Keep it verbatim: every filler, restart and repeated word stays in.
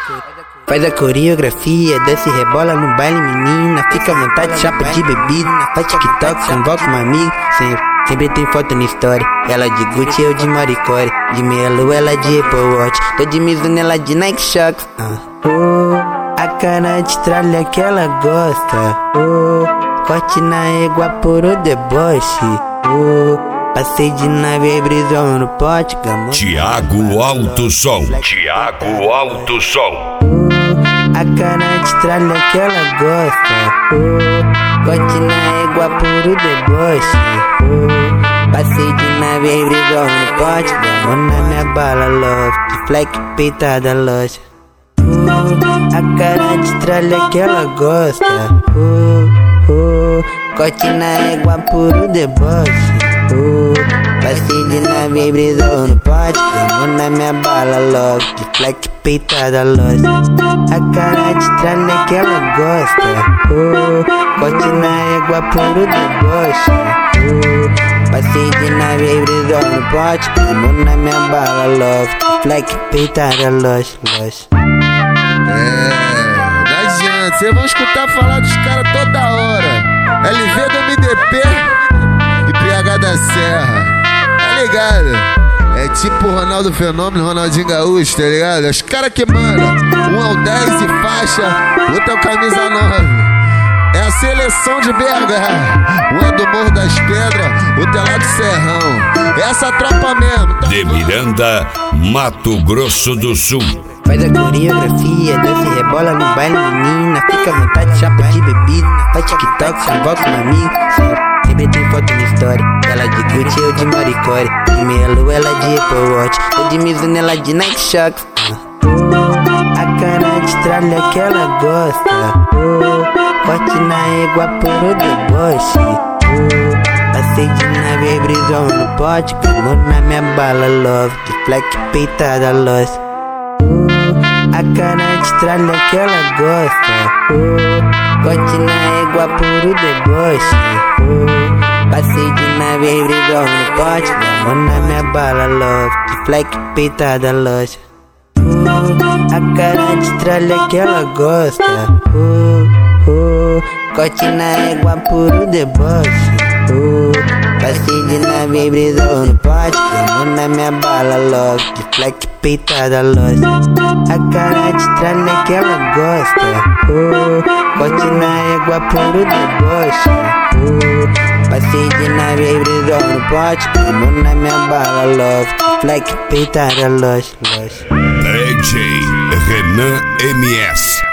Faz a coreografia, desce e rebola no baile, menina. Fica à vontade, chapa de bebida. Faz TikTok, convoca uma amiga. Sempre, sempre tem foto na história. Ela de Gucci, eu de Maricore. De meia lua, ela de Apple Watch. Tô de Mizuno, ela de Nike Shox. uh. Oh, a cara de tralha que ela gosta. Oh, corte na égua por o deboche. Oh, passei de nave, brisou no pote, gamão. Thiago Alto Som. Thiago Alto Som. A cara de tralha que ela gosta. Oh, corte na égua por o deboche. Oh, passei de nave, brisou no pote, gamão na minha bala, love. De fleck, peitada, loja. Oh, a cara de tralha que ela gosta. Oh, oh, corte na égua por o deboche. Oh, passei de nave, brisou no pote, gamou na minha bala, love. De fleck, peitada, loja. A cara de tralha que ela gosta. Oh, corte na égua por o deboche. Oh, passei de nave, brisou no pote, gamou na minha bala, love. De fleck, peitada, loja, loja. É, não adianta, vocês vão escutar falar dos caras toda hora. L V do M D P e P H da Serra, tá ligado? É tipo o Ronaldo Fenômeno, Ronaldinho Gaúcho, tá ligado? Os caras que mandam, um é o dez e faixa, outro é o camisa nove. É a seleção de B H, um é do Morro das Pedras, outro é lá do Serrão. É essa tropa mesmo, tá? De Miranda, Mato Grosso do Sul. Faz a coreografia, desce e rebola no baile, menina. Fica à vontade, chapa de bebida. Faz TikTok, convoca uma amiga. Sempre, sempre tem foto na história. Ela de Gucci, eu de Maricore. De meia lua, ela de Apple Watch. Tô de Mizuno, ela de Nike Shox. Oh, a cara de tralha que ela gosta. Oh, corte na égua por o deboche. Oh, passei de nave, brisou no pote, gamou na minha bala, love. De fleck, peitada, loja. A cara de tralha que ela gosta. Oh, corte na égua por o deboche. Oh, passei de nave, brisou no pote, gamou na minha bala, love. De fleck, peitada, loja. Oh, a cara de tralha que ela gosta. Oh, oh, corte na égua por o deboche. Oh, passei de nave, brisou no pote, gamou na minha bala, love. De fleck, peitada, loja. A cara de tralha que ela gosta. Oh, corte na égua por o deboche. Oh, passei de nave, brisou no pote, gamou na minha bala, love. De fleck, peitada, loja, loja. D J Renan M S.